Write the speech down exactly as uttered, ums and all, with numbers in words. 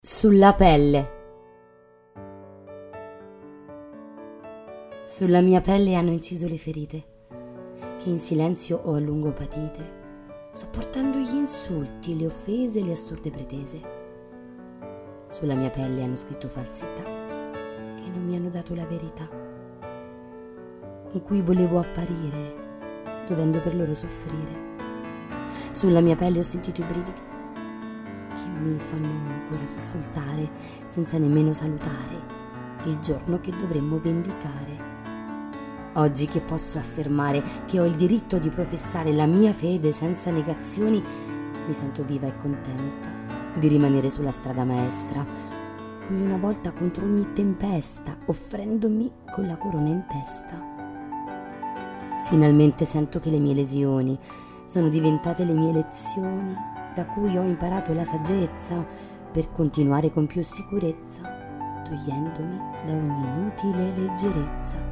Sulla pelle. Sulla mia pelle hanno inciso le ferite, che in silenzio ho a lungo patite, sopportando gli insulti, le offese, le assurde pretese. Sulla mia pelle hanno scritto falsità, che non mi hanno dato la verità, con cui volevo apparire, dovendo per loro soffrire. Sulla mia pelle ho sentito i brividi, che mi fanno ancora sussultare, senza nemmeno salutare il giorno che dovremmo vendicare. Oggi che posso affermare che ho il diritto di professare la mia fede senza negazioni, mi sento viva e contenta di rimanere sulla strada maestra, come una volta contro ogni tempesta, offrendomi con la corona in testa. Finalmente sento che le mie lesioni sono diventate le mie lezioni, da cui ho imparato la saggezza per continuare con più sicurezza, togliendomi da ogni inutile leggerezza.